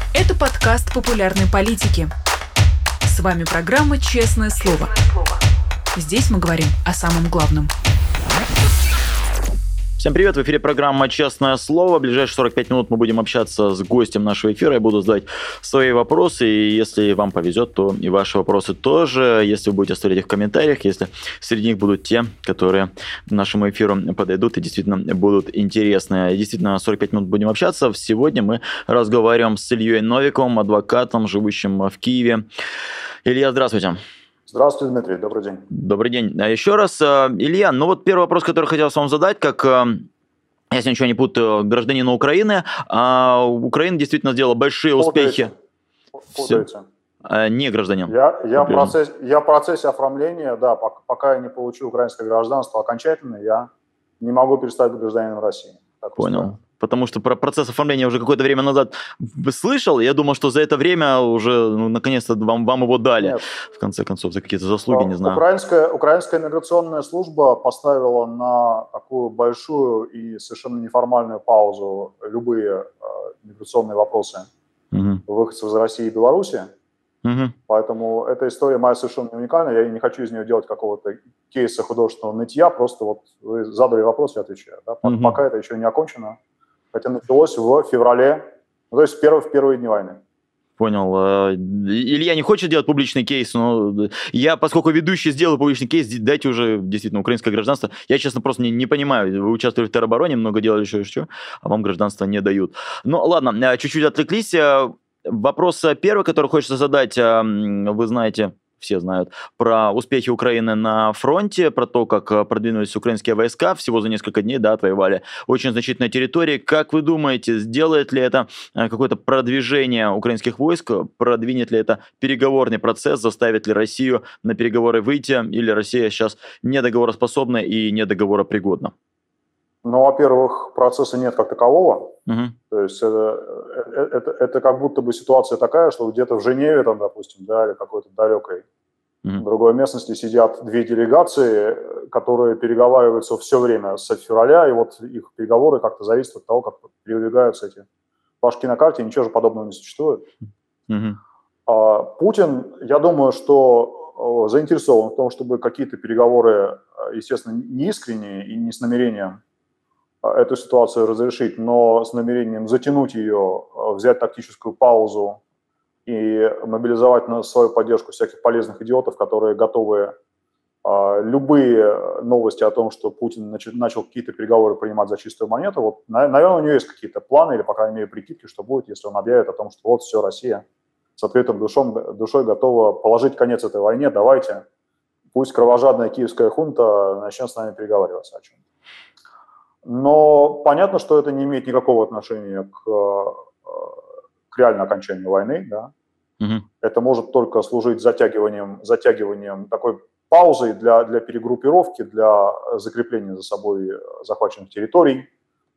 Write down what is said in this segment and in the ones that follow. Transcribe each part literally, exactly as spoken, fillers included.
Это подкаст популярной политики. С вами программа «Честное слово». Здесь мы говорим о самом главном. Всем привет, в эфире программа «Честное слово». В ближайшие сорок пять минут мы будем общаться с гостем нашего эфира. Я буду задавать свои вопросы, и если вам повезет, то и ваши вопросы тоже. Если вы будете оставлять их в комментариях, если среди них будут те, которые нашему эфиру подойдут и действительно будут интересны. Действительно, сорок пять минут будем общаться. Сегодня мы разговариваем с Ильей Новиковым, адвокатом, живущим в Киеве. Илья, здравствуйте. Здравствуйте, Дмитрий, добрый день. Добрый день. Еще раз, Илья, ну вот первый вопрос, который хотел вам задать, как, если ничего не путаю, гражданина Украины. А Украина действительно сделала большие успехи. Путаете. Не гражданин. Я, я, в процессе, я в процессе оформления, да, пока я не получу украинское гражданство окончательно, я не могу перестать быть гражданином России. Так Понял. устроено. Потому что про процесс оформления уже какое-то время назад слышал. Я думал, что за это время уже, ну, наконец-то вам, вам его дали. Нет. В конце концов, за какие-то заслуги, не знаю. Украинская, украинская миграционная служба поставила на такую большую и совершенно неформальную паузу любые э, миграционные вопросы угу. выходцев из России и Беларуси. Угу. Поэтому эта история моя совершенно уникальная. Я не хочу из нее делать какого-то кейса художественного нытья. Просто вот вы задали вопрос, я отвечаю. Да? Угу. Пока это еще не окончено. Хотя началось в феврале, ну, то есть в первые, в первые дни войны. Понял. Илья не хочет делать публичный кейс, но я, поскольку ведущий сделал публичный кейс, дайте уже действительно украинское гражданство. Я, честно, просто не, не понимаю. Вы участвовали в теробороне, много делали еще, еще, а вам гражданство не дают. Ну, ладно, чуть-чуть отвлеклись. Вопрос первый, который хочется задать, вы знаете... Все знают про успехи Украины на фронте, про то, как продвинулись украинские войска. Всего за несколько дней, да, отвоевали очень значительные территории. Как вы думаете, сделает ли это какое-то продвижение украинских войск? Продвинет ли это переговорный процесс? Заставит ли Россию на переговоры выйти? Или Россия сейчас недоговороспособна и недоговоропригодна? Ну, во-первых, процесса нет как такового. Угу. То есть это, это, это как будто бы ситуация такая, что где-то в Женеве, там, допустим, да, или какой-то далекой угу. другой местности сидят две делегации, которые переговариваются все время с февраля, и вот их переговоры как-то зависят от того, как передвигаются эти флажки на карте, и ничего же подобного не существует. Угу. А Путин, я думаю, что заинтересован в том, чтобы какие-то переговоры, естественно, не искренние и не с намерением эту ситуацию разрешить, но с намерением затянуть ее, взять тактическую паузу и мобилизовать на свою поддержку всяких полезных идиотов, которые готовы а, любые новости о том, что Путин начал, начал какие-то переговоры принимать за чистую монету. Вот, наверное, у него есть какие-то планы или, по крайней мере, прикидки, что будет, если он объявит о том, что вот все, Россия с открытым душом, душой готова положить конец этой войне, давайте, пусть кровожадная киевская хунта начнет с нами переговариваться о чем-то. Но понятно, что это не имеет никакого отношения к, к реальному окончанию войны. Да? Угу. Это может только служить затягиванием, затягиванием такой паузой для, для перегруппировки, для закрепления за собой захваченных территорий,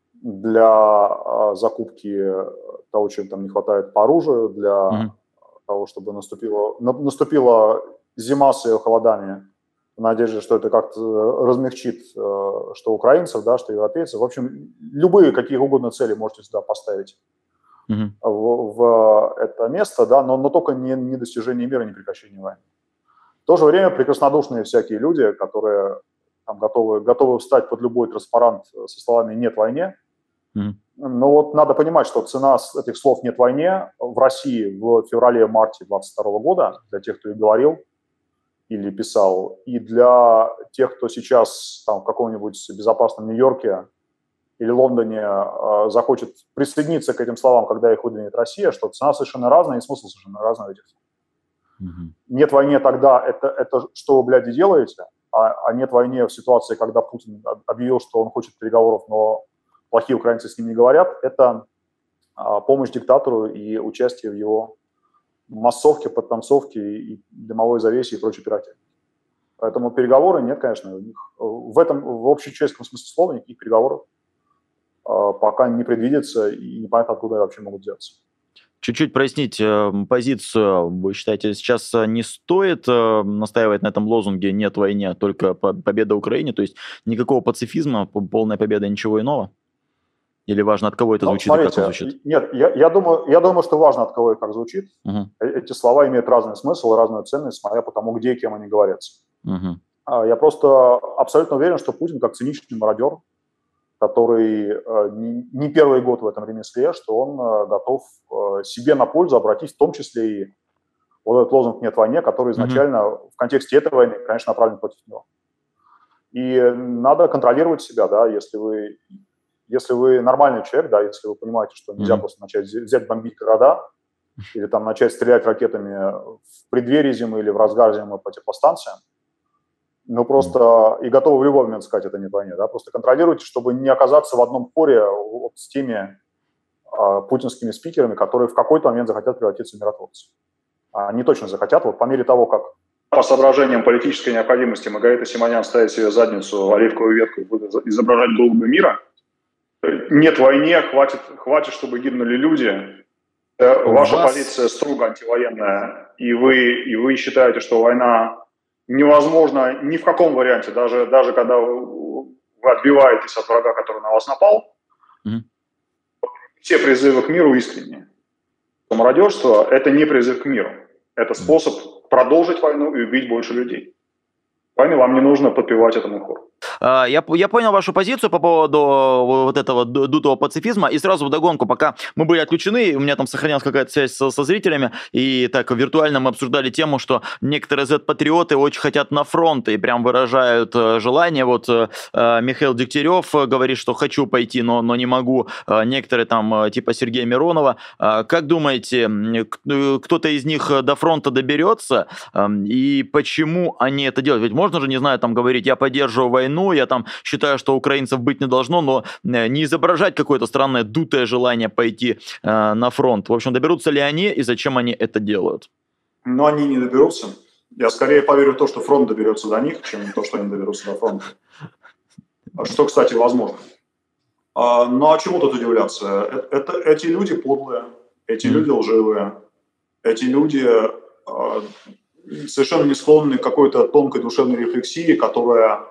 для закупки того, чем там не хватает по оружию, для угу. того, чтобы наступила, наступила зима с ее холодами. В надежде, что это как-то размягчит что украинцев, да, что европейцев. В общем, любые какие угодно цели можете сюда поставить uh-huh. в, в это место, да, но, но только не, не достижение мира, не прекращение войны. В то же время прекраснодушные всякие люди, которые там, готовы, готовы встать под любой транспарант со словами «нет войне». Uh-huh. Но вот надо понимать, что цена этих слов «нет войне» в России в феврале-марте двадцать второго года, для тех, кто и говорил, или писал, и для тех, кто сейчас там, в каком-нибудь безопасном Нью-Йорке или Лондоне э, захочет присоединиться к этим словам, когда их выдвинет Россия, что цена совершенно разная и смысл совершенно разный в этих словах. Mm-hmm. Нет войне тогда, это, это что вы, блядь, делаете, а, а нет войне в ситуации, когда Путин объявил, что он хочет переговоров, но плохие украинцы с ним не говорят, это а, помощь диктатору и участие в его массовки, подтанцовки и дымовой завесе и прочей пиротехники. Поэтому переговоры нет, конечно, у них в этом, в общечеловеческом смысле слова никаких переговоров э, пока не предвидится и непонятно, откуда они вообще могут взяться. Чуть-чуть прояснить э, позицию. Вы считаете, сейчас не стоит э, настаивать на этом лозунге «нет войне, только победа Украине», то есть никакого пацифизма, полная победа, ничего иного? Или важно, от кого это Ну, звучит смотрите, и как он звучит? Нет, я, я, думаю, я думаю, что важно, от кого и как звучит. Угу. Эти слова имеют разный смысл и разную ценность, смотря по тому, где и кем они говорятся. Угу. Я просто абсолютно уверен, что Путин, как циничный мародер, который не, не первый год в этом ремесле, что он готов себе на пользу обратить в том числе и вот этот лозунг «нет войне», который изначально mm-hmm. в контексте этой войны, конечно, направлен против него. И надо контролировать себя, да, если вы, если вы нормальный человек, да, если вы понимаете, что нельзя mm-hmm. просто начать взять бомбить города или там начать стрелять ракетами в преддверии зимы или в разгар зимы по теплостанциям, ну просто mm-hmm. и готовы в любой момент сказать, это нет войне, да, просто контролируйте, чтобы не оказаться в одном хоре вот с теми а, путинскими спикерами, которые в какой-то момент захотят превратиться в миротворцев. Они точно захотят, вот по мере того, как по соображениям политической необходимости Маргарита Симонян ставит себе задницу, оливковую ветку и будет изображать голубя мира. Нет войне, хватит, хватит, чтобы гибнули люди. Ваша вас... позиция строго антивоенная, и вы, и вы считаете, что война невозможна ни в каком варианте, даже, даже когда вы отбиваетесь от врага, который на вас напал. Mm-hmm. Все призывы к миру искренние. Мародерство – это не призыв к миру. Это способ продолжить войну и убить больше людей. Вами вам не нужно подпевать этому хору. Я, я понял вашу позицию по поводу вот этого дутого пацифизма, и сразу вдогонку, пока мы были отключены, у меня там сохранялась какая-то связь со, со зрителями, и так виртуально мы обсуждали тему, что некоторые зет-патриоты очень хотят на фронт и прям выражают желание. Вот Михаил Дегтярев говорит, что хочу пойти, но, но не могу. Некоторые там типа Сергея Миронова. Как думаете, кто-то из них до фронта доберется, и почему они это делают? Ведь можно же, не знаю, там говорить, я поддерживаю войну, я там считаю, что украинцев быть не должно, но не изображать какое-то странное дутое желание пойти э, на фронт. В общем, доберутся ли они и зачем они это делают? Но они не доберутся. Я скорее поверю в то, что фронт доберется до них, чем в то, что они доберутся до фронта. Что, кстати, возможно. А, ну а чему тут удивляться? Это, эти люди подлые, эти mm. люди лживые, эти люди а, совершенно не склонны к какой-то тонкой душевной рефлексии, которая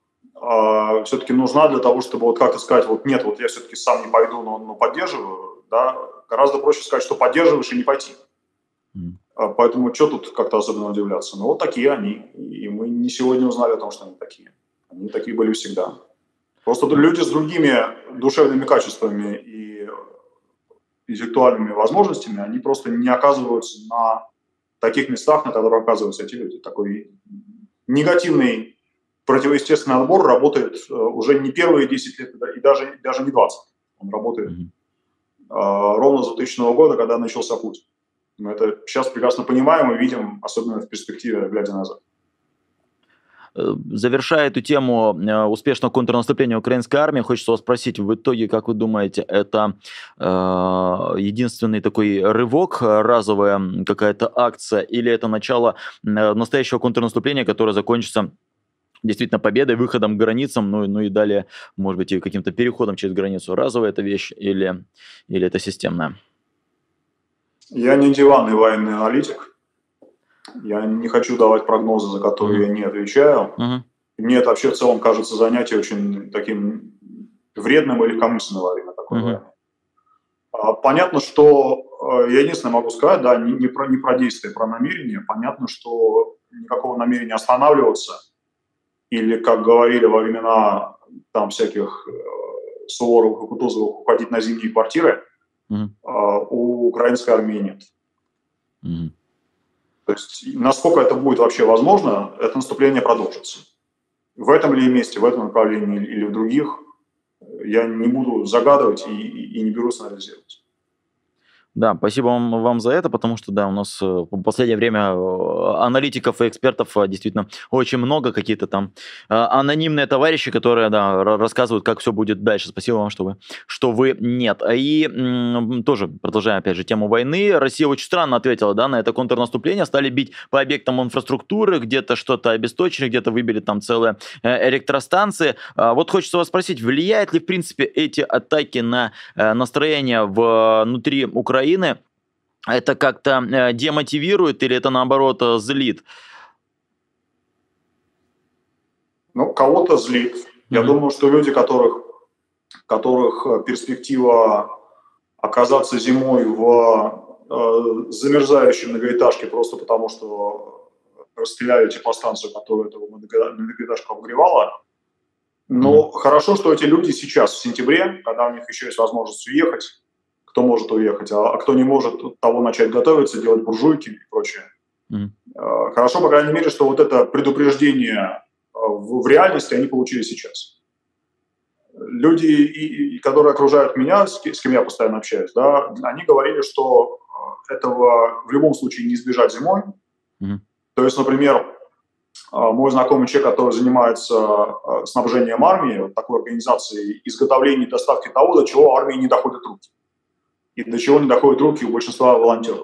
Uh, все-таки нужна для того, чтобы вот как-то сказать, вот нет, вот я все-таки сам не пойду, но, но поддерживаю, да, гораздо проще сказать, что поддерживаешь и не пойти. Mm. Uh, поэтому что тут как-то особенно удивляться? Ну вот такие они, и мы не сегодня узнали о том, что они такие. Они такие были всегда. Просто люди с другими душевными качествами и интеллектуальными возможностями, они просто не оказываются на таких местах, на которых оказываются эти люди. Такой негативный противоестественный отбор работает uh, уже не первые десять лет, и даже, даже не двадцать. Он работает mm-hmm. uh, ровно с двухтысячного года, когда начался путь. Мы это сейчас прекрасно понимаем и видим, особенно в перспективе, глядя назад. Завершая эту тему успешного контрнаступления украинской армии, хочется вас спросить, в итоге, как вы думаете, это э, единственный такой рывок, разовая какая-то акция, или это начало настоящего контрнаступления, которое закончится действительно победой, выходом к границам, ну, ну и далее, может быть, и каким-то переходом через границу? Разовая эта вещь или, или это системная? Я не диванный военный аналитик. Я не хочу давать прогнозы, за которые mm-hmm. я не отвечаю. Mm-hmm. Мне это вообще в целом кажется занятие очень таким вредным и легкомысленным во время такой mm-hmm. войны. Понятно, что, я единственное могу сказать, да, не, не, про, не про действия, про намерение. Понятно, что никакого намерения останавливаться или, как говорили во времена там всяких э, Суворовых и Кутузовых, уходить на зимние квартиры, mm-hmm. э, у украинской армии нет. Mm-hmm. То есть, насколько это будет вообще возможно, это наступление продолжится. В этом ли месте, в этом направлении или в других, я не буду загадывать и, и, и не берусь анализировать. Да, спасибо вам, вам за это, потому что, да, у нас в последнее время аналитиков и экспертов действительно очень много, какие-то там анонимные товарищи, которые, да, рассказывают, как все будет дальше. Спасибо вам, что вы, что вы нет. И м, тоже, продолжаем, опять же, тему войны, Россия очень странно ответила, да, на это контрнаступление, стали бить по объектам инфраструктуры, где-то что-то обесточили, где-то выбили там целые электростанции. Вот хочется вас спросить, влияет ли, в принципе, эти атаки на настроение внутри Украины? Украины, это как-то э, демотивирует или это, наоборот, э, злит? Ну, кого-то злит. Mm-hmm. Я думаю, что люди, которых которых перспектива оказаться зимой в э, замерзающей многоэтажке просто потому, что расстреляли теплостанцию, которая эту многоэтажку обогревала. Но mm-hmm. хорошо, что эти люди сейчас, в сентябре, когда у них еще есть возможность уехать, кто может уехать, а, а кто не может, того начать готовиться, делать буржуйки и прочее. Mm-hmm. Хорошо, по крайней мере, что вот это предупреждение в, в реальности они получили сейчас. Люди, и, и, которые окружают меня, с, с кем я постоянно общаюсь, да, они говорили, что этого в любом случае не избежать зимой. Mm-hmm. То есть, например, мой знакомый человек, который занимается снабжением армии, вот такой организацией изготовления и доставки того, до чего армии не доходят руки. И до чего не доходят руки у большинства волонтеров.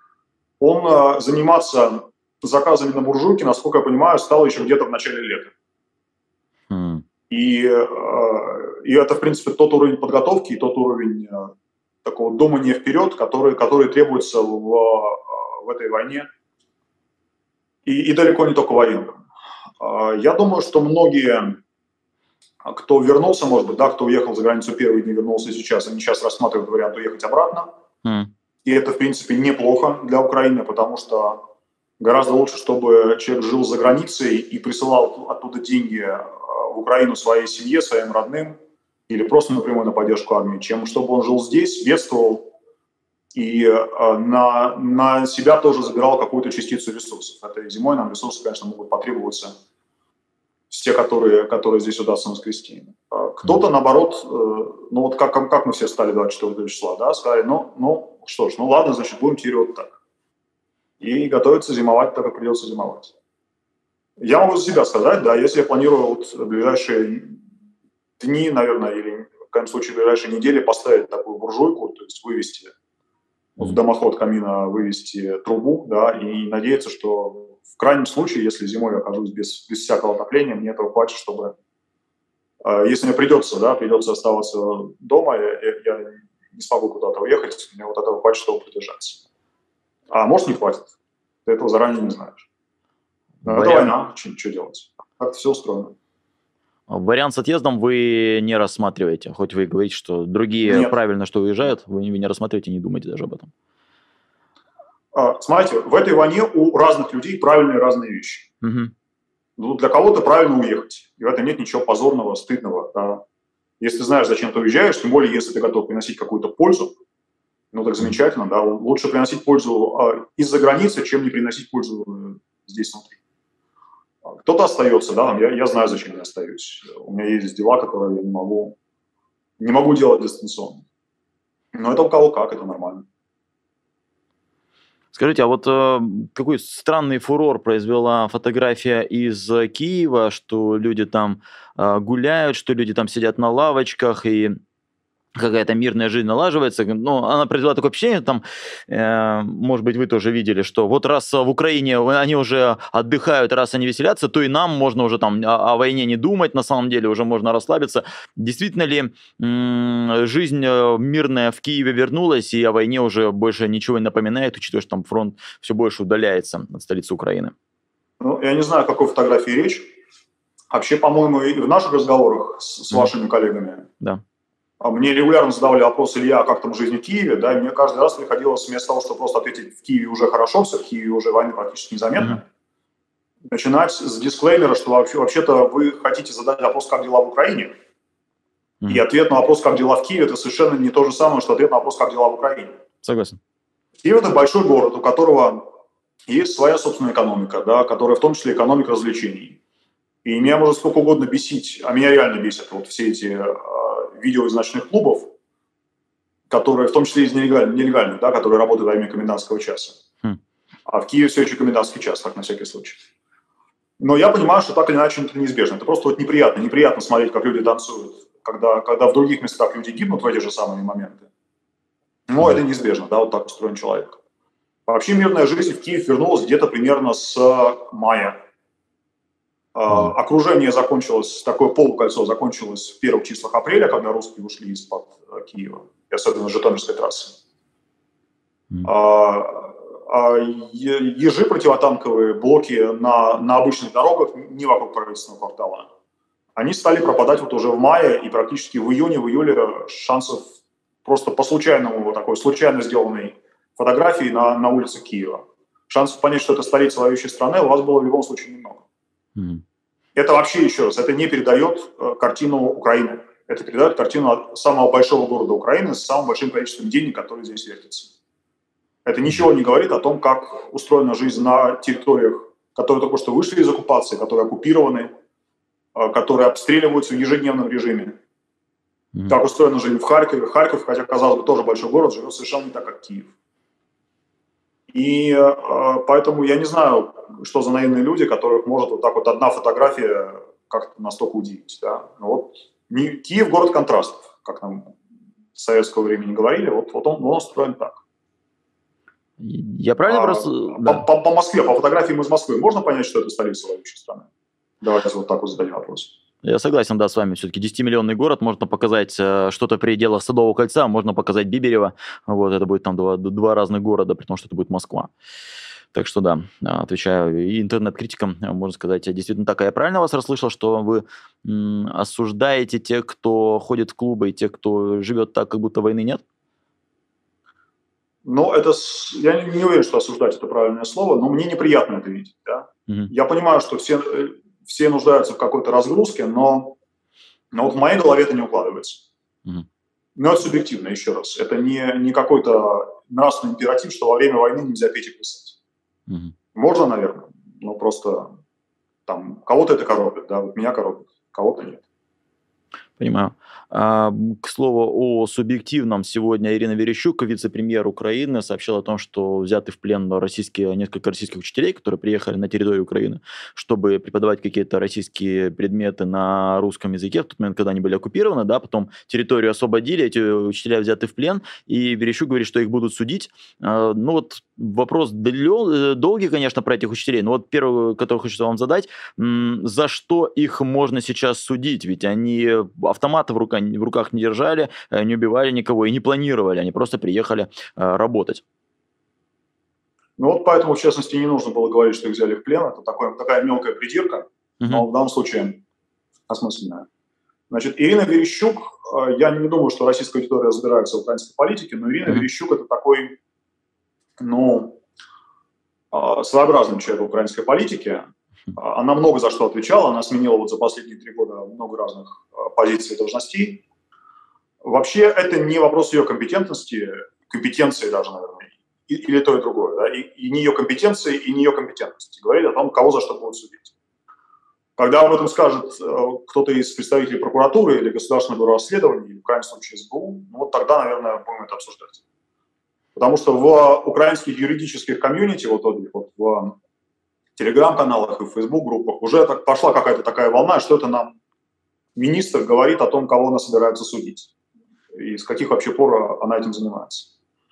Он заниматься заказами на буржуйки, насколько я понимаю, стал еще где-то в начале лета. Mm. И, и это, в принципе, тот уровень подготовки и тот уровень такого думания вперед, который, который требуется в, в этой войне. И, и далеко не только военным. Я думаю, что многие, кто вернулся, может быть, да, кто уехал за границу первые дни, вернулся сейчас, они сейчас рассматривают вариант уехать обратно. Mm. И это, в принципе, неплохо для Украины, потому что гораздо лучше, чтобы человек жил за границей и присылал оттуда деньги в Украину своей семье, своим родным, или просто напрямую на поддержку армии, чем чтобы он жил здесь, бедствовал, и э, на, на себя тоже забирал какую-то частицу ресурсов. Этой зимой нам ресурсы, конечно, могут потребоваться, те, которые, которые здесь удастся наскрести. Кто-то, наоборот, э, ну вот как, как мы все стали двадцать четвёртого числа, да, сказали, ну, ну что ж, ну ладно, значит, будем теперь вот так. И готовиться зимовать так, как придется зимовать. Я могу за себя сказать, да, если я планирую вот в ближайшие дни, наверное, или в крайнем случае в ближайшие недели поставить такую буржуйку, то есть вывести в дымоход камина, вывести трубу, да, и надеяться, что в крайнем случае, если зимой я окажусь без, без всякого отопления, мне этого хватит, чтобы, э, если мне придется, да, придется оставаться дома, я, я не смогу куда-то уехать, мне вот этого хватит, чтобы продержаться. А может, не хватит. Ты этого заранее не знаешь. Но это война, что делать? Как-то все устроено. Вариант с отъездом вы не рассматриваете, хоть вы и говорите, что другие Нет. правильно, что уезжают, вы не рассматриваете, не думаете даже об этом. А, смотрите, в этой войне у разных людей правильные разные вещи. Угу. Ну, для кого-то правильно уехать, и в этом нет ничего позорного, стыдного. Да. Если ты знаешь, зачем ты уезжаешь, тем более, если ты готов приносить какую-то пользу, ну так замечательно, да, лучше приносить пользу а, из-за границы, чем не приносить пользу здесь внутри. Кто-то остается, да, я, я знаю, зачем я остаюсь. У меня есть дела, которые я не могу, не могу делать дистанционно. Но это у кого как, это нормально. Скажите, а вот э, какой странный фурор произвела фотография из Киева, что люди там э, гуляют, что люди там сидят на лавочках и какая-то мирная жизнь налаживается, но она произвела такое впечатление, там, э, может быть, вы тоже видели, что вот раз в Украине они уже отдыхают, раз они веселятся, то и нам можно уже там о, о войне не думать, на самом деле уже можно расслабиться. Действительно ли м- жизнь мирная в Киеве вернулась, и о войне уже больше ничего не напоминает, учитывая, что там фронт все больше удаляется от столицы Украины? Ну, я не знаю, о какой фотографии речь. Вообще, по-моему, и в наших разговорах с, с вашими mm. коллегами, да. Мне регулярно задавали вопрос, Илья, как там жизнь в Киеве, да, и мне каждый раз приходилось вместо того, чтобы просто ответить, в Киеве уже хорошо, все, в Киеве уже войны практически незаметно, mm-hmm. начинать с дисклеймера, что вообще, вообще-то вы хотите задать вопрос, как дела в Украине, mm-hmm. и ответ на вопрос, как дела в Киеве, это совершенно не то же самое, что ответ на вопрос, как дела в Украине. Согласен. Киев – это большой город, у которого есть своя собственная экономика, да, которая в том числе экономика развлечений. И меня может сколько угодно бесить, а меня реально бесят вот все эти видео из ночных клубов, которые, в том числе из нелегальных, нелегальных, да, которые работают во время комендантского часа. Хм. А в Киеве все еще комендантский час, так на всякий случай. Но я понимаю, что так или иначе это неизбежно. Это просто вот неприятно. Неприятно смотреть, как люди танцуют, когда, когда в других местах люди гибнут в эти же самые моменты. Но хм. это неизбежно, да, вот так устроен человек. Вообще мирная жизнь в Киев вернулась где-то примерно с мая. Uh, окружение закончилось, такое полукольцо закончилось в первых числах апреля, когда русские ушли из-под uh, Киева, и особенно с Житомирской трассы. Mm. Uh, uh, ежи противотанковые блоки на, на обычных дорогах, не вокруг правительственного квартала, они стали пропадать вот уже в мае, и практически в июне, в июле шансов просто по случайному, вот такой случайно сделанной фотографии на, на улице Киева, шансов понять, что это столица воюющей страны, у вас было в любом случае немного. Mm-hmm. Это вообще, еще раз, это не передает э, картину Украины. Это передает картину самого большого города Украины с самым большим количеством денег, которые здесь вертятся. Это ничего не говорит о том, как устроена жизнь на территориях, которые только что вышли из оккупации, которые оккупированы, э, которые обстреливаются в ежедневном режиме. Mm-hmm. Как устроена жизнь в Харькове. Харьков, хотя, казалось бы, тоже большой город, живет совершенно не так, как Киев. И э, поэтому я не знаю, что за наивные люди, которых может вот так вот одна фотография как-то настолько удивить. Да? Но вот не, Киев – город контрастов, как нам с советского времени говорили, вот, вот он, он устроен так. Я правильно а, просто… По, да. по, по Москве, по фотографиям из Москвы можно понять, что это столица воюющей страны? Давайте вот так вот зададим вопрос. Я согласен, да, с вами. Все-таки десятимиллионный город, можно показать э, что-то в пределах Садового кольца, можно показать Биберево. Вот, это будет там два, два разных города, при том, что это будет Москва. Так что да, отвечаю и интернет-критикам, можно сказать, действительно так. А я правильно вас расслышал, что вы м, осуждаете тех, кто ходит в клубы, и тех, кто живет так, как будто войны нет? Ну, это, я не уверен, что осуждать это правильное слово, но мне неприятно это видеть. Да? Угу. Я понимаю, что все... Все нуждаются в какой-то разгрузке, но, но вот в моей голове это не укладывается. Mm-hmm. Но это субъективно, еще раз. Это не, не какой-то нравственный императив, что во время войны нельзя петь и писать. Mm-hmm. Можно, наверное, но просто там кого-то это коробит, да, вот меня коробит, кого-то нет. Понимаю. А, к слову о субъективном, сегодня Ирина Верещук, вице-премьер Украины, сообщила о том, что взяты в плен российские, несколько российских учителей, которые приехали на территорию Украины, чтобы преподавать какие-то российские предметы на русском языке в тот момент, когда они были оккупированы, да, потом территорию освободили, эти учителя взяты в плен, и Верещук говорит, что их будут судить. А, ну вот вопрос долгий, конечно, про этих учителей, но вот первый, который хочется вам задать, за что их можно сейчас судить? Ведь они автоматы в руках, в руках не держали, не убивали никого и не планировали, они просто приехали работать. Ну вот поэтому, в частности, не нужно было говорить, что их взяли в плен. Это такое, такая мелкая придирка, uh-huh. но в данном случае осмысленная. Значит, Ирина Верещук, я не думаю, что российская аудитория разбирается в украинской политике, но Ирина uh-huh. Верещук – это такой, ну, своеобразный человек в украинской политике. Она много за что отвечала, она сменила вот за последние три года много разных позиций и должностей. Вообще это не вопрос ее компетентности, компетенции даже, наверное, или то и другое, да? и, и не ее компетенции, и не ее компетентности. Говорить о том, кого за что будут судить. Когда об этом скажет кто-то из представителей прокуратуры или Государственного бюро расследований, или в крайнем случае СБУ, ну вот тогда, наверное, будем это обсуждать. Потому что в украинских юридических комьюнити, вот, вот в телеграм-каналах и в фейсбук-группах уже так пошла какая-то такая волна, что это нам министр говорит о том, кого она собирается судить. И с каких вообще пор она этим занимается.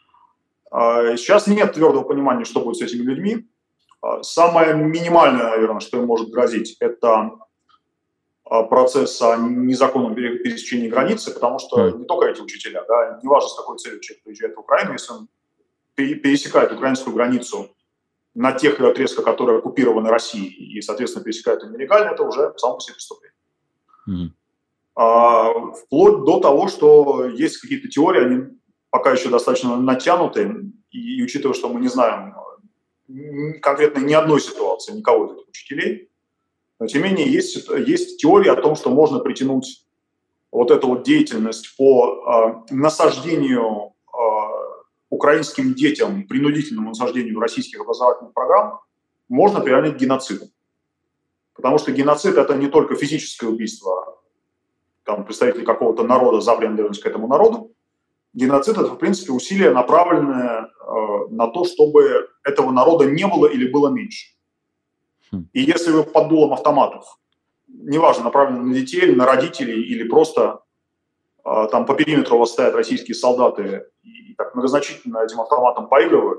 Сейчас нет твердого понимания, что будет с этими людьми. Самое минимальное, наверное, что им может грозить, это процесс о незаконном пересечении границы, потому что не только эти учителя, да, не важно, с какой целью человек приезжает в Украину, если он пересекает украинскую границу на тех отрезках, которые оккупированы Россией, и, соответственно, пересекают их нелегально, это уже само по себе преступление. Mm-hmm. А, вплоть до того, что есть какие-то теории, они пока еще достаточно натянуты, и, и учитывая, что мы не знаем конкретно ни одной ситуации, никого из этих учителей, но, тем не менее, есть, есть теория о том, что можно притянуть вот эту вот деятельность по а, насаждению украинским детям, принудительному насаждению российских образовательных программ, можно приравнять к геноциду. Потому что геноцид – это не только физическое убийство там, представителей какого-то народа за принадлежность к этому народу. Геноцид – это, в принципе, усилие, направленное э, на то, чтобы этого народа не было или было меньше. И если вы под дулом автоматов, неважно, направлены на детей, или на родителей, или просто э, там по периметру у вас стоят российские солдаты и так многозначительно этим автоматом поигрывают.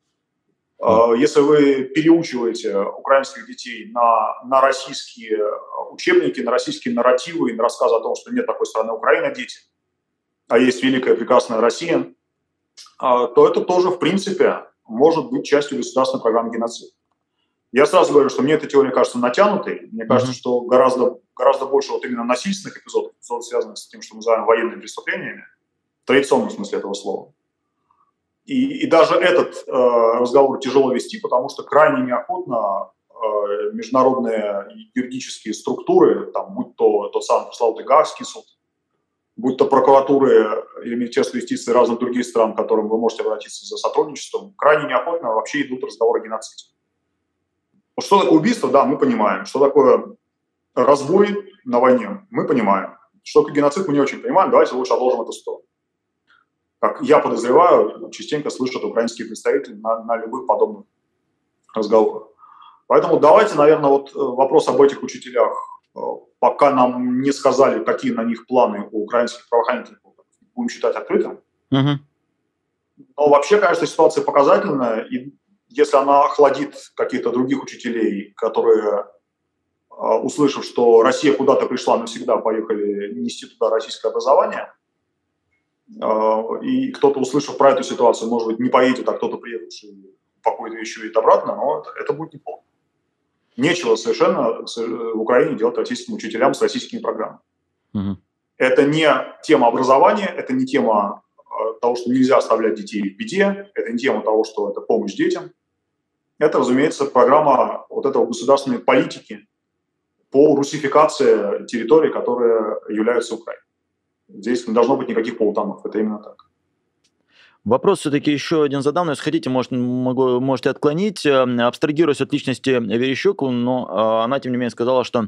Если вы переучиваете украинских детей на, на российские учебники, на российские нарративы и на рассказы о том, что нет такой страны Украина, дети, а есть великая прекрасная Россия, то это тоже, в принципе, может быть частью государственной программы геноцида. Я сразу говорю, что мне эта теория кажется натянутой. Мне кажется, Мгм. что гораздо, гораздо больше вот именно насильственных эпизодов, эпизодов, связанных с тем, что мы называем военными преступлениями, в традиционном смысле этого слова. И, и даже этот э, разговор тяжело вести, потому что крайне неохотно э, международные юридические структуры, там, будь то тот самый пресловутый Гаагский суд, будь то прокуратуры или Министерство юстиции разных других стран, к которым вы можете обратиться за сотрудничеством, крайне неохотно вообще идут разговоры о геноциде. Что такое убийство, да, мы понимаем. Что такое разбой на войне, мы понимаем. Что такое геноцид, мы не очень понимаем. Давайте лучше отложим это в сторону. Как я подозреваю, частенько слышат украинские представители на, на любых подобных разговорах. Поэтому давайте, наверное, вот вопрос об этих учителях, пока нам не сказали, какие на них планы у украинских правоохранительных, будем считать открытым. Мгм. Но вообще, конечно, ситуация показательная, и если она охладит каких-то других учителей, которые, услышав, что Россия куда-то пришла навсегда, поехали нести туда российское образование, и кто-то, услышав про эту ситуацию, может быть, не поедет, а кто-то приехавший упакует вещи и едет обратно, но это, это будет неплохо. Нечего совершенно в Украине делать российским учителям с российскими программами. Мгм. Это не тема образования, это не тема того, что нельзя оставлять детей в беде, это не тема того, что это помощь детям. Это, разумеется, программа вот этого государственной политики по русификации территорий, которые являются Украиной. Здесь не должно быть никаких полутонов, это именно так. Вопрос все-таки еще один задам, но если хотите, может, могу, можете отклонить. Э, Абстрагируясь от личности Верещук, но э, она, тем не менее, сказала, что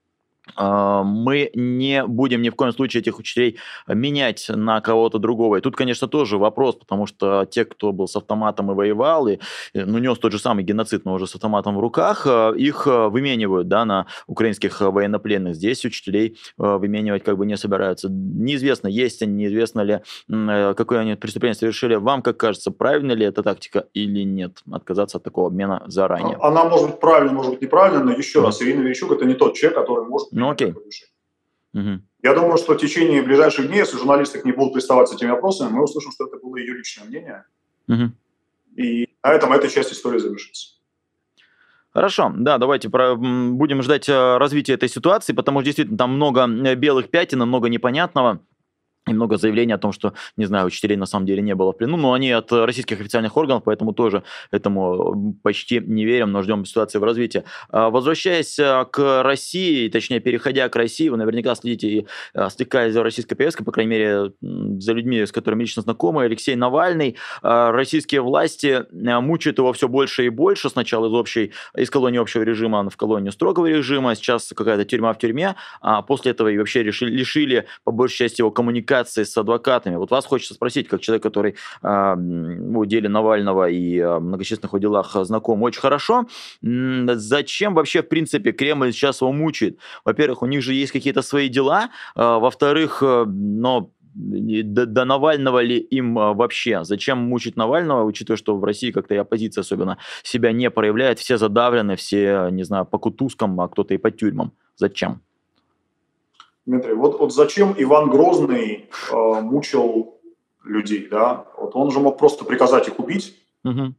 э, мы не будем ни в коем случае этих учителей менять на кого-то другого. И тут, конечно, тоже вопрос, потому что те, кто был с автоматом и воевал, и э, ну, нес тот же самый геноцид, но уже с автоматом в руках, э, их э, выменивают, да, на украинских э, военнопленных. Здесь учителей э, выменивать как бы не собираются. Неизвестно, есть они, неизвестно ли, м, э, какое они преступление совершили. Вам, как кажется, правильно ли эта тактика или нет? Отказаться от такого обмена заранее. Она может быть правильной, может быть неправильной, но еще Мгм. раз, Ирина Верещук – это не тот человек, который может Ну, принять окей. такое решение. Мгм. Я думаю, что в течение ближайших дней, если журналисты не будут приставать с этими вопросами, мы услышим, что это было ее личное мнение, Мгм. и на этом эта часть истории завершится. Хорошо, да, давайте про, м, будем ждать э, развития этой ситуации, потому что действительно там много э, белых пятен, и много непонятного. И много заявлений о том, что, не знаю, учителей на самом деле не было в плену, но они от э, российских официальных органов, поэтому тоже этому м, почти не верим, но ждем ситуации в развитии. А, Возвращаясь э, к России, точнее, переходя к России, вы наверняка следите и э, слегка за российской повесткой, по крайней мере, м, за людьми, с которыми лично знакомы. Алексей Навальный. А, Российские власти э, мучают его все больше и больше. Сначала из, общей, из колонии общего режима в колонию строгого режима, сейчас какая-то тюрьма в тюрьме, а после этого и вообще решили, лишили, по большей части, его коммуникации с адвокатами. Вот вас хочется спросить, как человек, который э, в деле Навального и э, многочисленных его делах знаком очень хорошо, м, зачем вообще, в принципе, Кремль сейчас его мучает? Во-первых, у них же есть какие-то свои дела, э, во-вторых, э, но до, до Навального ли им э, вообще? Зачем мучить Навального, учитывая, что в России как-то и оппозиция особенно себя не проявляет, все задавлены, все, не знаю, по кутузкам, а кто-то и по тюрьмам. Зачем? Дмитрий, вот, вот зачем Иван Грозный э, мучил людей, да? Вот он же мог просто приказать их убить, Мгм.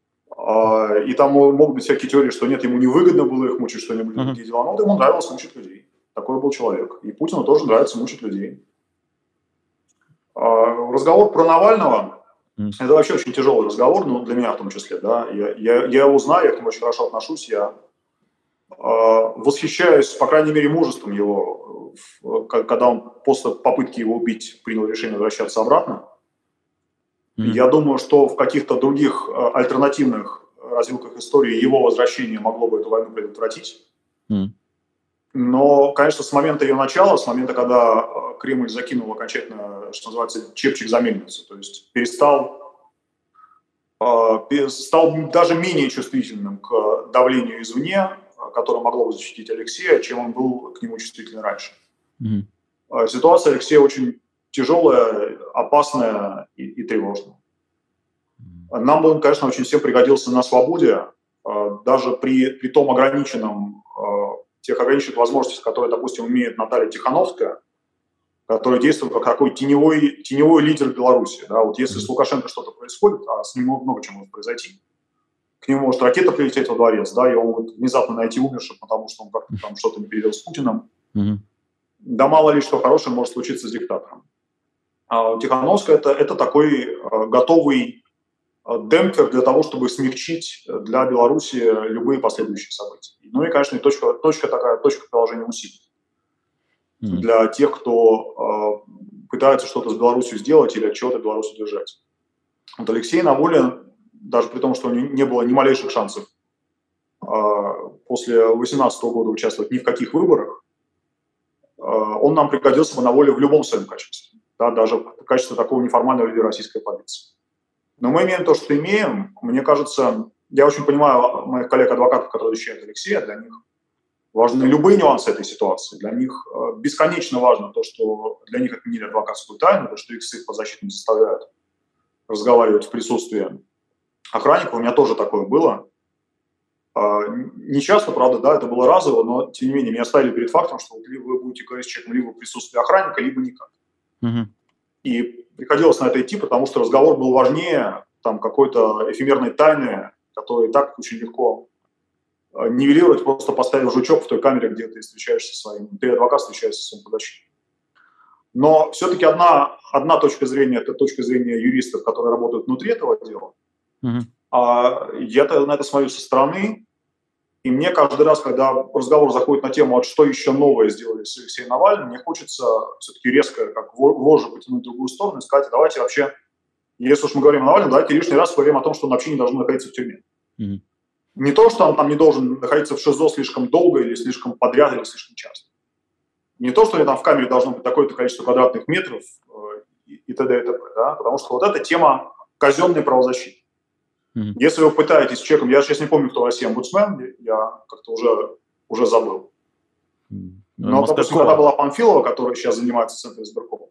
э, и там могут быть всякие теории, что нет, ему невыгодно было их мучить, что они были Мгм. другие дела, но вот ему нравилось мучить людей. Такой был человек. И Путину тоже нравится мучить людей. Э, разговор про Навального Мгм. – это вообще очень тяжелый разговор, ну, для меня в том числе, да? Я, я, я его знаю, я к нему очень хорошо отношусь, я э, восхищаюсь, по крайней мере, мужеством его, когда он после попытки его убить принял решение возвращаться обратно. Мгм. Я думаю, что в каких-то других э, альтернативных развилках истории его возвращение могло бы эту войну предотвратить. Мгм. Но, конечно, с момента ее начала, с момента, когда э, Кремль закинул окончательно, что называется, чепчик за мельницу, то есть перестал, э, стал даже менее чувствительным к давлению извне, которое могло бы защитить Алексея, чем он был к нему чувствителен раньше. Мгм. Ситуация Алексея очень тяжелая, опасная и, и тревожная. Мгм. Нам бы он, конечно, очень всем пригодился на свободе, даже при, при том ограниченном, тех ограниченных возможностях, которые, допустим, имеет Наталья Тихановская, которая действует как такой теневой, теневой лидер Беларуси. Да? Вот если с Лукашенко что-то происходит, а с ним много чего может произойти, к нему может ракета прилететь во дворец, да, и он может внезапно найти умершим, потому что он как-то там что-то не переделал с Путиным. Mm-hmm. Да мало ли что хорошее может случиться с диктатором. А Тихановская это, – это такой а, готовый а, демпфер для того, чтобы смягчить для Беларуси любые последующие события. Ну и, конечно, и точка, точка такая, точка приложения усилий mm-hmm. для тех, кто а, пытается что-то с Беларусью сделать или от чего-то Беларусь удержать. Вот Алексей на воле, даже при том, что у него не было ни малейших шансов а, после две тысячи восемнадцатого года участвовать ни в каких выборах, а, он нам пригодился бы на воле в любом своем качестве, да, даже в качестве такого неформального лидера российской оппозиции. Но мы имеем то, что имеем. Мне кажется, я очень понимаю моих коллег-адвокатов, которые защищают Алексея, для них важны любые нюансы этой ситуации. Для них а, бесконечно важно то, что для них отменили адвокатскую тайну, то, что их с их подзащитными заставляют разговаривать в присутствии охранника. У меня тоже такое было. Не часто, правда, да, это было разово, но, тем не менее, меня ставили перед фактом, что вот вы будете говорить с человеком либо в присутствии охранника, либо никак. Uh-huh. И приходилось на это идти, потому что разговор был важнее там, какой-то эфемерной тайны, которую и так очень легко нивелировать, просто поставив жучок в той камере, где ты встречаешься со своим, ты, адвокат, встречаешься со своим подзащитником. Но все-таки одна, одна точка зрения – это точка зрения юристов, которые работают внутри этого дела. Uh-huh. А я на это смотрю со стороны, и мне каждый раз, когда разговор заходит на тему, вот что еще новое сделали с Алексеем Навальным, мне хочется все-таки резко, как вожжи, потянуть в другую сторону и сказать, давайте вообще, если уж мы говорим о Навальном, давайте лишний раз поговорим о том, что он вообще не должен находиться в тюрьме. Uh-huh. Не то, что он там не должен находиться в ШИЗО слишком долго или слишком подряд, или слишком часто. Не то, что там в камере должно быть такое-то количество квадратных метров э, и, и т.д. и т.п. Да? Потому что вот эта тема казенной правозащиты. Mm-hmm. Если вы пытаетесь с человеком, я сейчас не помню, кто в России омбудсмен, я как-то уже, уже забыл. Mm-hmm. Но, mm-hmm. допустим, когда была Панфилова, которая сейчас занимается Центром избиркома,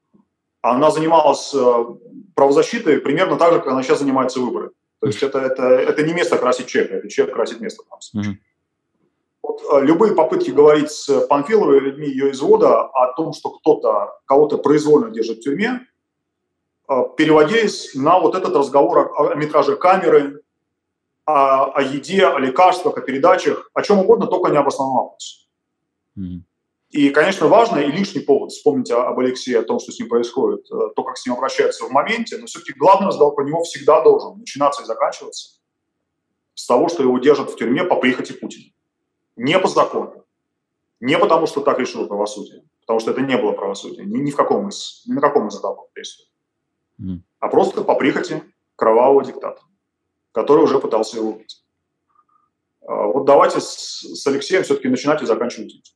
она занималась э, правозащитой примерно так же, как она сейчас занимается выборами. То есть это, это, это не место красить человека, это человек красит место. Mm-hmm. Вот, э, любые попытки говорить с Панфиловой, людьми ее извода о том, что кто-то, кого-то произвольно держит в тюрьме, э, переводились на вот этот разговор о, о метраже камеры, о, о еде, о лекарствах, о передачах, о чем угодно, только не об основном вопросе. Mm-hmm. И, конечно, важно и лишний повод вспомнить об Алексее, о том, что с ним происходит, то, как с ним обращаются в моменте, но все-таки главный разговор про него всегда должен начинаться и заканчиваться с того, что его держат в тюрьме по прихоти Путина. Не по закону. Не потому, что так решило правосудие, потому что это не было правосудия, ни, ни, в каком из, ни на каком из этапов действия. Mm. А просто по прихоти кровавого диктатора, который уже пытался его убить. Вот давайте с, с Алексеем все-таки начинать и заканчивать этим.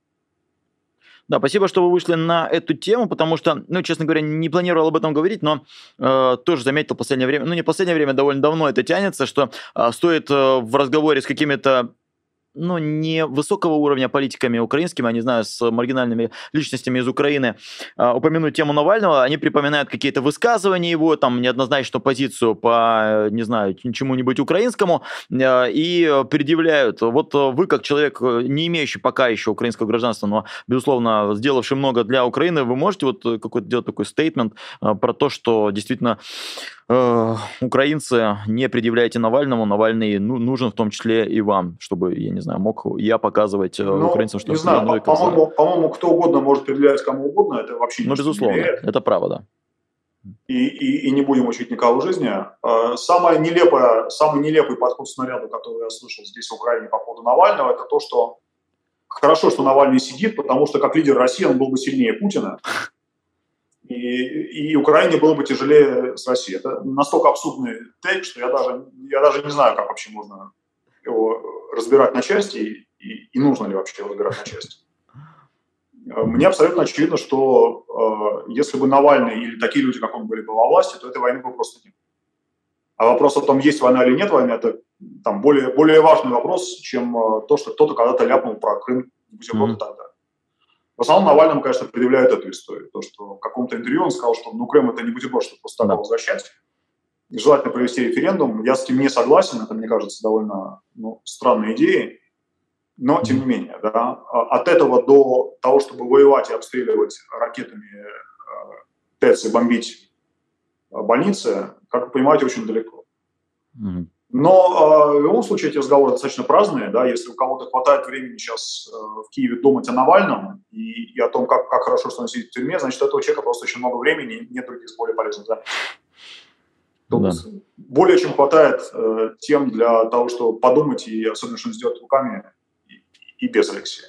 Да, спасибо, что вы вышли на эту тему, потому что, ну, честно говоря, не планировал об этом говорить, но э, тоже заметил в последнее время, ну, не в последнее время, довольно давно это тянется, что э, стоит э, в разговоре с какими-то, ну, не высокого уровня политиками украинскими, а, не знаю, с маргинальными личностями из Украины, э, упомянуть тему Навального, они припоминают какие-то высказывания его, там, неоднозначную позицию по, не знаю, чему-нибудь украинскому, э, и предъявляют. Вот вы, как человек, не имеющий пока еще украинского гражданства, но, безусловно, сделавший много для Украины, вы можете вот какой-то делать такой стейтмент э, про то, что действительно э, украинцы, не предъявляйте Навальному, Навальный ну, нужен в том числе и вам, чтобы, я не знаю, мог я показывать э, ну, украинцам, что... Не знаю, по- по-моему, по-моему, кто угодно может предъявлять кому угодно, это вообще ну, безусловно, не это право, да. И, и, и не будем учить никого жизни. Самое нелепое, самый нелепый подход к снаряду, который я слышал здесь, в Украине, по поводу Навального, это то, что хорошо, что Навальный сидит, потому что как лидер России он был бы сильнее Путина, и, и Украине было бы тяжелее с Россией. Это настолько абсурдный тейк, что я даже, я даже не знаю, как вообще можно его разбирать на части, и, и, и нужно ли вообще его разбирать на части. Мне абсолютно очевидно, что э, если бы Навальный или такие люди, как он, были бы во власти, то этой войны бы просто нет. А вопрос о том, есть война или нет войны, это там, более, более важный вопрос, чем э, то, что кто-то когда-то ляпнул про Крым, бутерброд mm-hmm. и так далее. В основном Навальному, конечно, предъявляют эту историю. То, что в каком-то интервью он сказал, что ну, Крым – это не бутерброд, чтобы просто так возвращать. Желательно провести референдум. Я с этим не согласен, это, мне кажется, довольно ну, странной идеей. Но, тем не менее, да, от этого до того, чтобы воевать и обстреливать ракетами ТЭЦ и бомбить больницы, как вы понимаете, очень далеко. Mm-hmm. Но э, в любом случае эти разговоры достаточно праздные, да, если у кого-то хватает времени сейчас э, в Киеве думать о Навальном и, и о том, как, как хорошо, что он сидит в тюрьме, значит, у этого человека просто очень много времени и нет других более полезных занятий. Тут да. более чем хватает э, тем для того, чтобы подумать и особенно что сделать руками и, и без Алексея.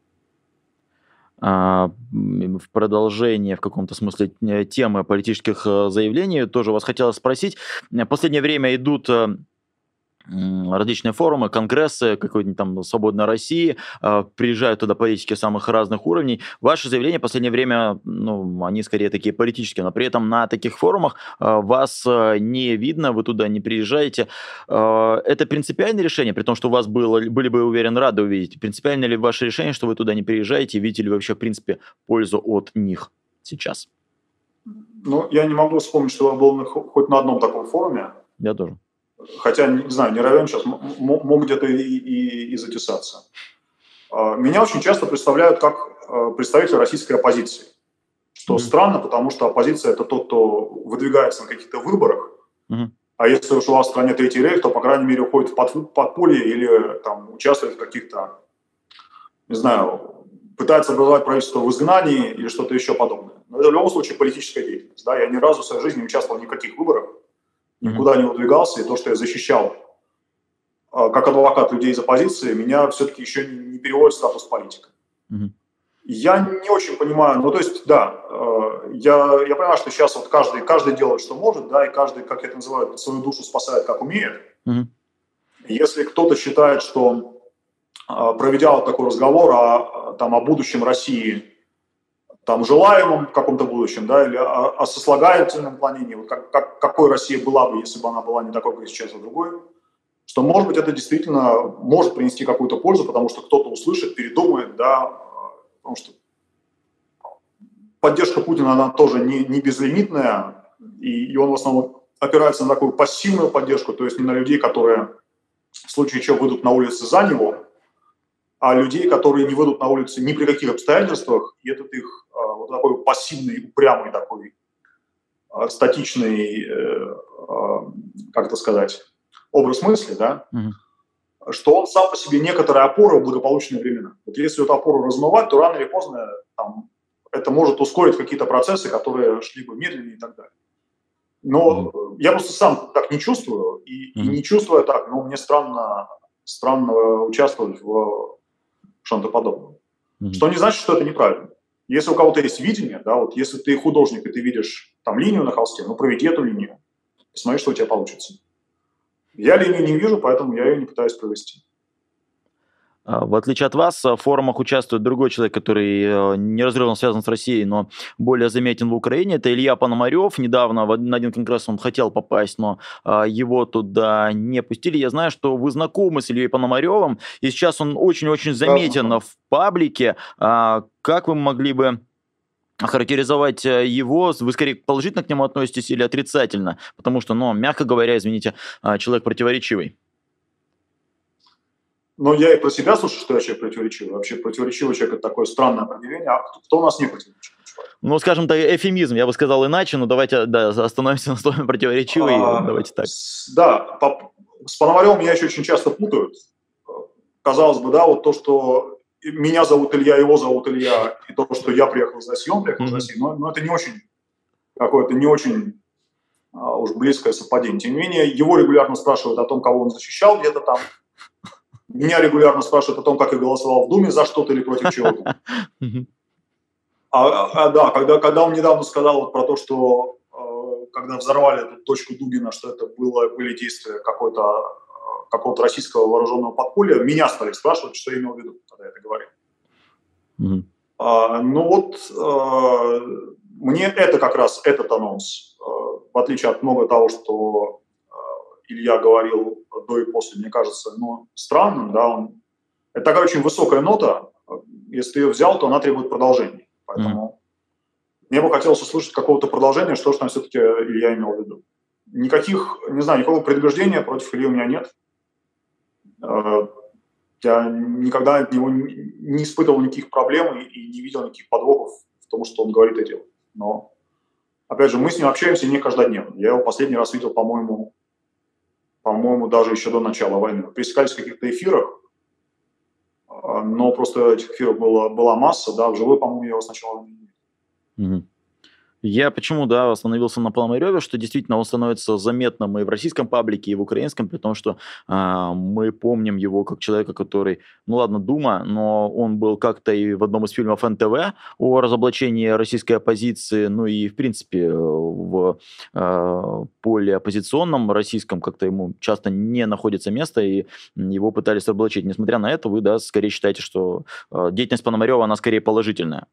А, в продолжение, в каком-то смысле, темы политических заявлений тоже вас хотелось спросить. В последнее время идут различные форумы, конгрессы, какой-нибудь там «Свободной России», приезжают туда политики самых разных уровней. Ваши заявления в последнее время, ну, они скорее такие политические, но при этом на таких форумах вас не видно, вы туда не приезжаете. Это принципиальное решение, при том, что вас было, были бы, уверен, рады увидеть. Принципиально ли ваше решение, что вы туда не приезжаете, видите ли вы вообще, в принципе, пользу от них сейчас? Ну, я не могу вспомнить, что я был хоть на одном таком форуме. Я тоже. Хотя, не знаю, не равен сейчас, мог где-то и, и, и затесаться. Меня очень часто представляют как представитель российской оппозиции. Что mm-hmm. странно, потому что оппозиция – это тот, кто выдвигается на каких-то выборах. Mm-hmm. А если уж у вас в стране третий рейх, то, по крайней мере, уходит в подполье или там, участвует в каких-то, не знаю, пытается образовать правительство в изгнании или что-то еще подобное. Но это в любом случае политическая деятельность. Да? Я ни разу в своей жизни не участвовал в никаких выборах. Никуда не выдвигался, и то, что я защищал как адвокат людей из оппозиции, меня все-таки еще не переводит в статус политика. Mm-hmm. Я не очень понимаю, ну то есть, да, я, я понимаю, что сейчас вот каждый, каждый делает, что может, да, и каждый, как это называют, свою душу спасает, как умеет. Mm-hmm. Если кто-то считает, что, проведя вот такой разговор о, там, о будущем России, там, желаемом в каком-то будущем, да, или о, о сослагательном наклонении, вот как, как, какой Россия была бы, если бы она была не такой, как сейчас, а другой, что, может быть, это действительно может принести какую-то пользу, потому что кто-то услышит, передумает, да, потому что поддержка Путина, она тоже не, не безлимитная, и, и он в основном опирается на такую пассивную поддержку, то есть не на людей, которые в случае чего выйдут на улицы за него, а людей, которые не выйдут на улицы ни при каких обстоятельствах, и этот их вот такой пассивный, упрямый такой, статичный, как это сказать, образ мысли, да, mm-hmm. что он сам по себе некоторая опора в благополучные времена. Вот если эту опору размывать, то рано или поздно там, это может ускорить какие-то процессы, которые шли бы медленнее и так далее. Но mm-hmm. я просто сам так не чувствую, и, mm-hmm. и не чувствуя так, ну, мне странно, странно участвовать в чем-то подобном. Mm-hmm. Что не значит, что это неправильно. Если у кого-то есть видение, да, вот если ты художник и ты видишь там линию на холсте, ну проведи эту линию, посмотри, что у тебя получится. Я линию не вижу, поэтому я ее не пытаюсь провести. В отличие от вас, в форумах участвует другой человек, который неразрывно связан с Россией, но более заметен в Украине. Это Илья Пономарев. Недавно на один конгресс он хотел попасть, но его туда не пустили. Я знаю, что вы знакомы с Ильей Пономаревым, и сейчас он очень-очень заметен да. в паблике. Как вы могли бы охарактеризовать его? Вы скорее положительно к нему относитесь или отрицательно? Потому что, ну, мягко говоря, извините, человек противоречивый. Ну, я и про себя слушаю, что я человек противоречивый. Вообще противоречивый человек – это такое странное определение. А кто, кто у нас не противоречивый человек? Ну, скажем так, эвфемизм, я бы сказал иначе, но давайте да, остановимся на слове противоречивый. А, давайте так. С, да, по, с Пономаревым меня еще очень часто путают. Казалось бы, да, вот то, что меня зовут Илья, его зовут Илья, и то, что я приехал из России, он приехал mm-hmm. из России, но, но это не очень какое-то не очень а, уж близкое совпадение. Тем не менее, его регулярно спрашивают о том, кого он защищал где-то там. Меня регулярно спрашивают о том, как я голосовал в Думе, за что-то или против чего-то. А, а да, когда, когда он недавно сказал вот про то, что э, когда взорвали эту точку Дугина, что это было, были действия какой-то, какого-то российского вооруженного подполья, меня стали спрашивать, что я имел в виду, когда я это говорил. Mm-hmm. А, ну вот, э, мне это как раз, этот анонс, э, в отличие от много того, что Илья говорил до и после, мне кажется, ну, странным, да, он... Это такая очень высокая нота, если ты ее взял, то она требует продолжения, поэтому mm. мне бы хотелось услышать какого-то продолжения, что же там все-таки Илья имел в виду. Никаких, не знаю, никакого предубеждения против Ильи у меня нет. Я никогда от него не испытывал никаких проблем и не видел никаких подвохов в том, что он говорит и делает. Но, опять же, мы с ним общаемся не каждодневно. Я его последний раз видел, по-моему, по-моему, даже еще до начала войны. Пересекались в каких-то эфирах, но просто этих эфиров было, была масса, да, вживую, по-моему, я его сначала не видел. Угу. Я почему, да, остановился на Пономареве, что действительно он становится заметным и в российском паблике, и в украинском, при том, что а, мы помним его как человека, который, ну ладно, Дума, но он был как-то и в одном из фильмов эн тэ вэ о разоблачении российской оппозиции, ну и, в принципе, в а, поле оппозиционном российском как-то ему часто не находится место, и его пытались разоблачить. Несмотря на это, вы, да, скорее считаете, что а, деятельность Пономарева, она скорее положительная.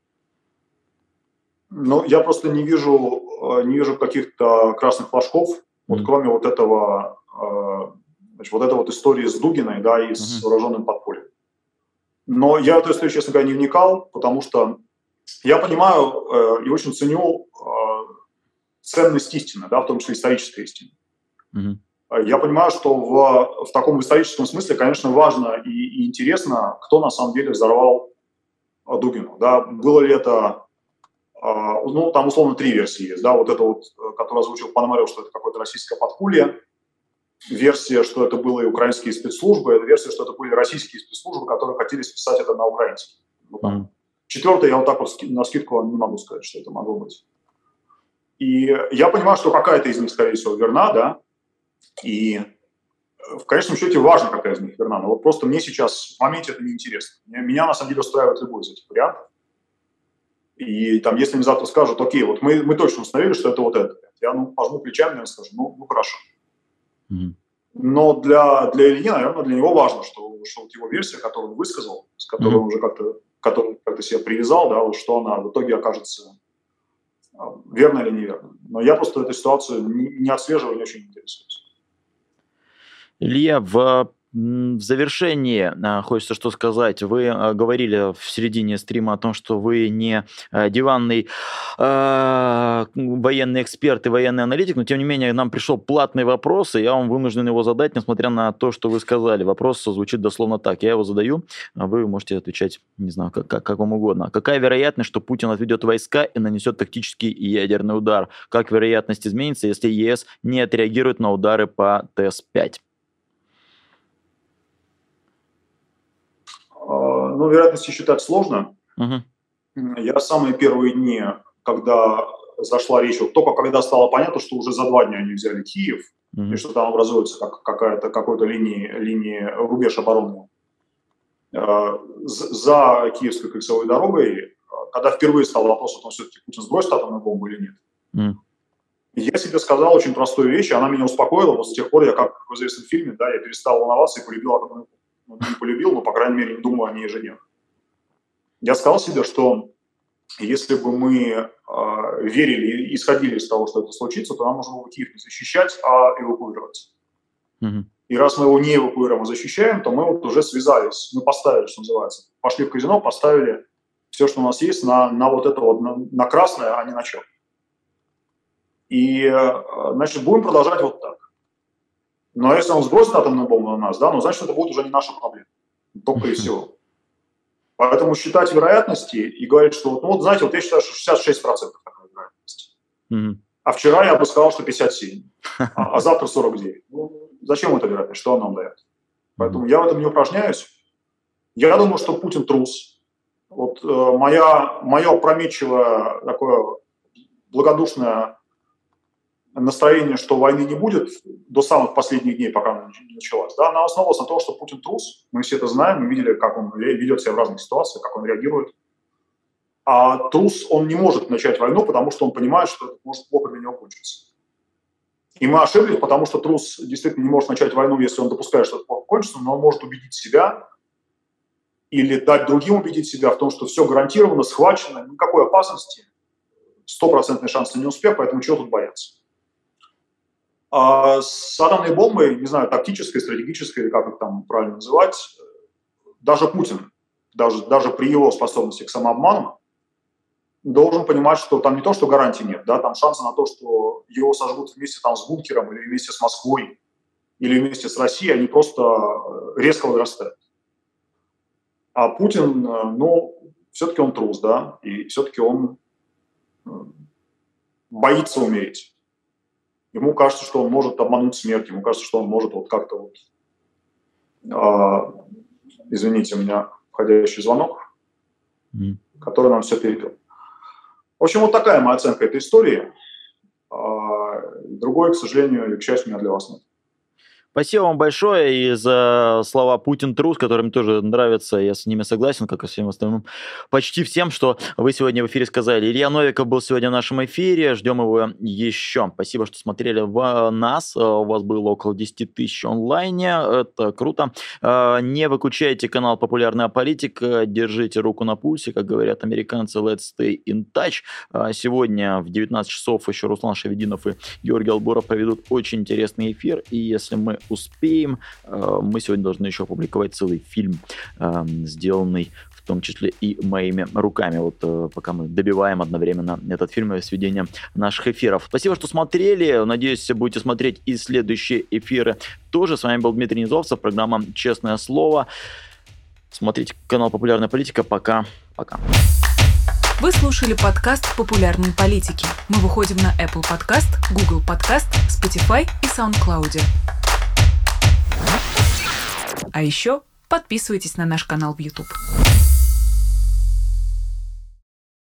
Ну, я просто не вижу, не вижу каких-то красных флажков, mm-hmm. вот кроме вот этого, значит, вот этой вот истории с Дугиной, да, и с mm-hmm. вооруженным подпольем. Но я в эту историю, честно говоря, не вникал, потому что я понимаю и очень ценю ценность истины, да, в том числе исторической истины. Mm-hmm. Я понимаю, что в, в таком историческом смысле, конечно, важно и, и интересно, кто на самом деле взорвал Дугину, да, было ли это... Ну, там, условно, три версии есть, да, вот это вот, которую озвучил Пономарев, что это какое-то российское подполье, версия, что это были украинские спецслужбы, это версия, что это были российские спецслужбы, которые хотели списать это на украинские. Ну, mm. Четвертое, я вот так вот на скидку не могу сказать, что это могло быть. И я понимаю, что какая-то из них, скорее всего, верна, да, и в конечном счете важно, какая из них верна, но вот просто мне сейчас в моменте это неинтересно. Меня, на самом деле, устраивает любой из этих вариантов. И там, если мне завтра скажут, окей, вот мы, мы точно установили, что это вот это, я ну, пожму плечами, наверное, скажу, ну, ну хорошо. Mm-hmm. Но для, для Ильи, наверное, для него важно, что, что вот его версия, которую он высказал, с которой mm-hmm. он уже как-то, которую как-то себя привязал, да, вот, что она в итоге окажется верной или неверной. Но я просто эту ситуацию не, не отслеживаю, не очень интересуюсь. Илья, в В завершении хочется что сказать. Вы говорили в середине стрима о том, что вы не диванный э, военный эксперт и военный аналитик, но тем не менее нам пришел платный вопрос, и я вам вынужден его задать, несмотря на то, что вы сказали. Вопрос звучит дословно так. Я его задаю, а вы можете отвечать, не знаю, как, как, как вам угодно. Какая вероятность, что Путин отведет войска и нанесет тактический и ядерный удар? Как вероятность изменится, если ЕС не отреагирует на удары по Тэ эс пять? Ну, вероятности считать сложно. Uh-huh. Я самые первые дни, когда зашла речь, вот только когда стало понятно, что уже за два дня они взяли Киев, uh-huh. и что там образуется как, какая-то, какой-то линии, линии рубеж обороны за Киевской кольцевой дорогой, когда впервые стал вопрос о том, все-таки Путин сбросит атомную бомбу или нет. Uh-huh. Я себе сказал очень простую вещь, и она меня успокоила. Вот с тех пор я, как в известном фильме, да, я перестал волноваться и полюбил атомную бомбу. Ну, не полюбил, но, по крайней мере, не думаю о ней ежедневно. Я сказал себе, что если бы мы э, верили и исходили из того, что это случится, то нам нужно было Киев не защищать, а эвакуировать. Mm-hmm. И раз мы его не эвакуируем, а защищаем, то мы вот уже связались, мы поставили, что называется, пошли в казино, поставили все, что у нас есть, на, на вот это вот, на, на красное, а не на черное. И, э, значит, будем продолжать вот так. Но если он сбросит атомную бомбу на нас, да, ну, значит, это будет уже не наша проблема. Только и всего. Поэтому считать вероятности и говорить, что, ну, вот, знаете, вот я считаю, что шестьдесят шесть процентов такая вероятность. Mm-hmm. А вчера я бы сказал, что пятьдесят семь. А, а завтра сорок девять. Ну, зачем эта вероятность? Что она нам дает? Поэтому я в этом не упражняюсь. Я думаю, что Путин трус. Вот э, моя, мое опрометчивое такое благодушное настроение, что войны не будет до самых последних дней, пока она не началась, да, она основывалась на том, что Путин трус. Мы все это знаем, мы видели, как он ведет себя в разных ситуациях, как он реагирует. А трус, он не может начать войну, потому что он понимает, что это может плохо для него кончиться. И мы ошиблись, потому что трус действительно не может начать войну, если он допускает, что это плохо кончится, но он может убедить себя или дать другим убедить себя в том, что все гарантировано, схвачено, никакой опасности, стопроцентный шанс на неуспех, поэтому чего тут бояться. А с атомной бомбой, не знаю, тактической, стратегической, или как их там правильно называть, даже Путин, даже, даже при его способности к самообману, должен понимать, что там не то, что гарантий нет, да, там шансы на то, что его сожгут вместе там с бункером или вместе с Москвой или вместе с Россией, они просто резко возрастают. А Путин, ну, все-таки он трус, да, и все-таки он боится умереть. ему кажется, что он может обмануть смерть, ему кажется, что он может вот как-то вот... А, извините, у меня входящий звонок, mm. который нам все перебил. В общем, вот такая моя оценка этой истории. А, другой, к сожалению, или к счастью, у меня для вас нет. Спасибо вам большое и за слова «Путин трус», которые мне тоже нравятся. Я с ними согласен, как и всем остальным. Почти всем, что вы сегодня в эфире сказали. Илья Новиков был сегодня в нашем эфире. Ждем его еще. Спасибо, что смотрели в нас. У вас было около десять тысяч онлайне. Это круто. Не выключайте канал «Популярная политика». Держите руку на пульсе, как говорят американцы. Let's stay in touch. Сегодня в девятнадцать часов еще Руслан Шавединов и Георгий Албуров проведут очень интересный эфир. И если мы успеем, мы сегодня должны еще опубликовать целый фильм, сделанный в том числе и моими руками. Вот пока мы добиваем одновременно этот фильм и сведение наших эфиров. Спасибо, что смотрели. Надеюсь, будете смотреть и следующие эфиры тоже. С вами был Дмитрий Низовцев, программа «Честное слово». Смотрите канал «Популярная политика». Пока. Пока. Вы слушали подкаст «Популярные политики». Мы выходим на Apple Podcast, Google Podcast, Spotify и SoundCloud. А еще подписывайтесь на наш канал в YouTube.